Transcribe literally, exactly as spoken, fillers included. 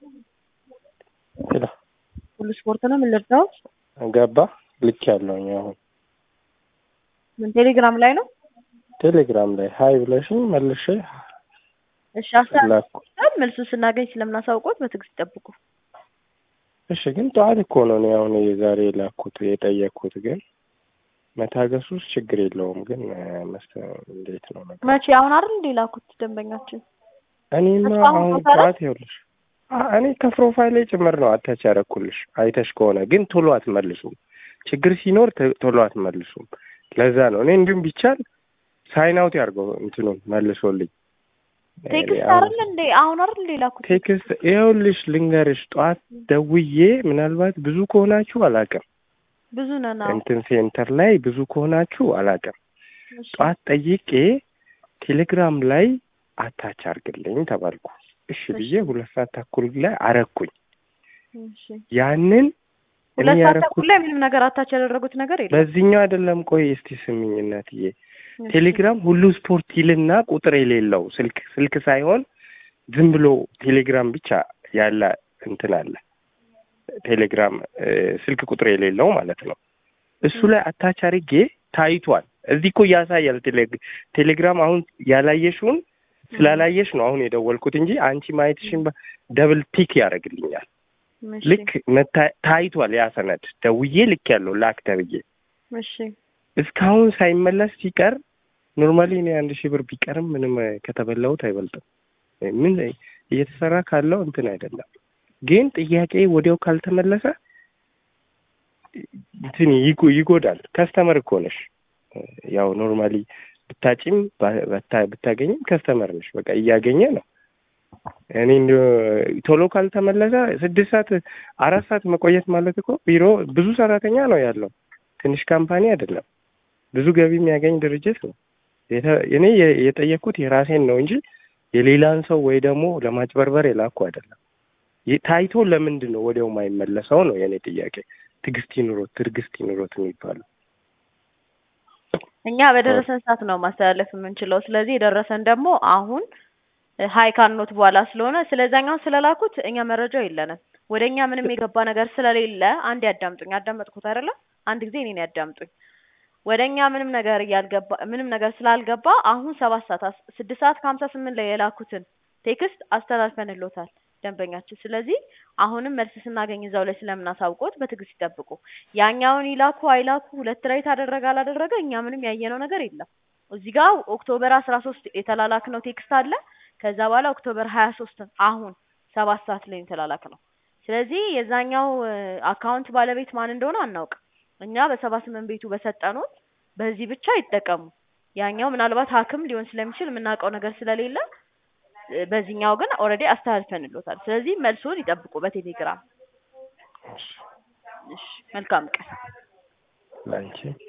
ሄሎ ሁሉ ስፖርት ነው ምን ልርዳው? ገባ ልክ ያለውኝ አሁን ምን ቴሌግራም ላይ ነው? ቴሌግራም ላይ ሃይ ብለሽኝ መልሼ እሺ አስተላልፈን መልሱ ስናገኝ ስለምናሳውቆት በትዕግስት ጠብቁ። እሺ ግን ጠዋት እኮ ነው ነው አሁን የዛሬ ላኩት የጠየቅኩት ግን መታገሱስ ችግር የለውም ግን መስተ እንዴት ነው ነገር መቼ አሁን አይደል እንዴ ላኩት ደንበኛችን እኔማ አሁን ጠዋት ይኸውልሽ እኔ ከፕሮፋይል ላይ ጭምር ነው አታች ያደረኩልሽ አይተሽ ከሆነ ግን ቶሎ አትመልሱም ችግር ሲኖር ቶሎ አትመልሱም ለዛ ነው እኔ እንዲሁም ቢቻል ሳይን አውት ያርገው እንትኑን መልሶልኝ ቴክስት አይደል እንዴ አሁን አይደል እንዴ ላኩት ቴክስት ይኸውልሽ ልንገርሽ ጠዋት ደውዬ ምናልባት ብዙ ከሆናችሁ አላውቅም ብዙ ነና እንትን ሴንተር ላይ ብዙ ከሆናችሁ አላውቅም ጠዋት ጠይቄ ቴሌግራም ላይ አታች አርግልኝ ተባልኩ እሺ ብዬ ሁለት ሰዓት ተኩል ላይ አረኩኝ እሺ ያንን ሁለት ሰዓት ተኩል ላይ ምንም ነገር አታች ያደረጉት ነገር የለም በዚህኛው አይደለም ቆይ እስቲ ስሚኝ እናትዬ ቴሌግራም ሁሉ ስፖርት ይልና ቁጥር የሌለው ስልክ ስልክ ሳይሆን ዝም ብሎ ቴሌግራም ብቻ ያለ እንትን አለ ቴሌግራም ስልክ ቁጥር የሌለው ማለት ነው እሱ ላይ አታች አርጌ ታይቷል እዚህ እኮ ያሳያል ቴሌግራም አሁን ያላየሽውን ስላላየሽ ነው አሁን የደወልኩት እንጂ አንቺ ማየትሽን ደብል ቲክ ያደርግልኛል ልክ ታይቷል ያ ሰነድ ደውዬ ልክ ያለው ላክ ተብዬ እሺ እስካሁን ሳይመለስ ሲቀር ኖርማሊ ነው አንድ ሺህ ብር ቢቀርም ምንም ከተበላውት አይበልጥም ምን እየተሰራ ካለው እንትን አይደለም ግን ጥያቄ ወዲያው ካልተመለሰ እንትን ይጎዳል ከስተመር እኮ ነሽ ያው ኖርማሊ ብታጭም ብታገኝም ከስተመር ነሽ በቃ እያገኘ ነው እኔ ቶሎ ካልተመለሰ ስድስት ሰዓት አራት ሰዓት መቆየት ማለት እኮ ቢሮ ብዙ ሰራተኛ ነው ያለው ትንሽ ካምፓኒ አይደለም ብዙ ገቢ የሚያገኝ ድርጅት ነው እኔ የጠየኩት የራሴን ነው እንጂ የሌላን ሰው ወይ ደግሞ ለማጭበርበር የላኩ አይደለም ታይቶ ለምንድን ነው ወዲያው የማይመለሰው ነው የኔ ጥያቄ ትግስት ይኑሮት ትግስት ይኑሮት የሚባለው እኛ በደረሰን ሰዓት ነው ማስተላለፍ የምንችለው ስለዚህ የደረሰን ደግሞ አሁን ሃይ ካኖት በኋላ ስለሆነ ስለዛኛው ስለላኩት እኛ መረጃው የለንም ወደኛ ምንም የገባ ነገር ስለሌለ አንድ ያዳምጡኝ አዳመጥኩት አይደለ አንድ ጊዜ እኔን ያዳምጡኝ ወደኛ ምንም ነገር ያልገባ ምንም ነገር ስላልገባ አሁን ሰባት ሰዓት ስድስት ሰዓት ከሀምሳ ስምንት ላይ የላኩትን ቴክስት አስተላልፈንልዎታል ደንበኛችን ስለዚህ አሁንም መልስ ስናገኝ እዛው ላይ ስለምናሳውቆት በትዕግስት ይጠብቁ ያኛውን ይላኩ አይላኩ ሁለት ላይ ታደረጋ አላደረገ እኛ ምንም ያየነው ነገር የለም እዚህ ጋር ኦክቶበር አስራ ሶስት የተላላክነው ቴክስት አለ ከዛ በኋላ ኦክቶበር ሀያ ሶስት አሁን ሰባት ሰዓት ላይ የተላላክ ነው ስለዚህ የዛኛው አካውንት ባለቤት ማን እንደሆነ አናውቅ እኛ በሰባ ስምንት ቤቱ በሰጠኑት በዚህ ብቻ ይጠቀሙ ያኛው ምናልባት ሀክም ሊሆን ስለሚችል የምናውቀው ነገር ስለሌለ በዚህኛው ግን ኦሬዲ አስተላልፈንልዎታል ስለዚህ መልሱን ይጠብቁ በቴሌግራም እሺ መልካም ቀን ላንቺ